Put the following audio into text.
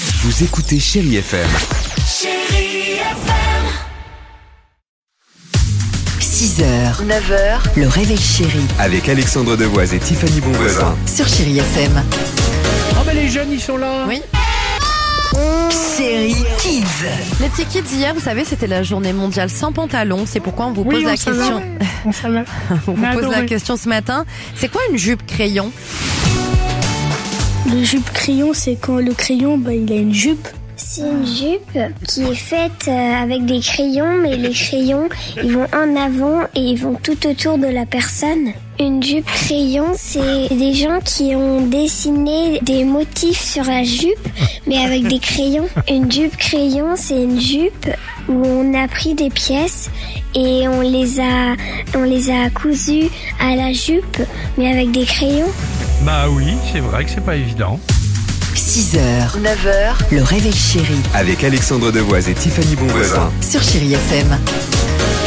Vous écoutez Chérie FM. Chérie FM. 6h, 9h, le réveil chéri Avec Alexandre Devoise et Tiffany Bonvoisin. sur Chérie FM. Oh ben les jeunes ils sont là. Oui. Chérie Kids. Les petits kids, hier, vous savez, c'était la journée mondiale sans pantalon. C'est pourquoi on vous pose la question. On vous pose la question ce matin. C'est quoi une jupe crayon? Le jupe crayon, c'est quand le crayon, il a une jupe. C'est une jupe qui est faite avec des crayons, mais les crayons, ils vont en avant et ils vont tout autour de la personne. Une jupe crayon, c'est des gens qui ont dessiné des motifs sur la jupe, mais avec des crayons. Une jupe crayon, c'est une jupe où on a pris des pièces et on les a cousues à la jupe, mais avec des crayons. Bah oui, c'est vrai que c'est pas évident. 6h, 9h, le réveil chéri Avec Alexandre Devoise et Tiffany Bonvoisin. sur Chérie FM.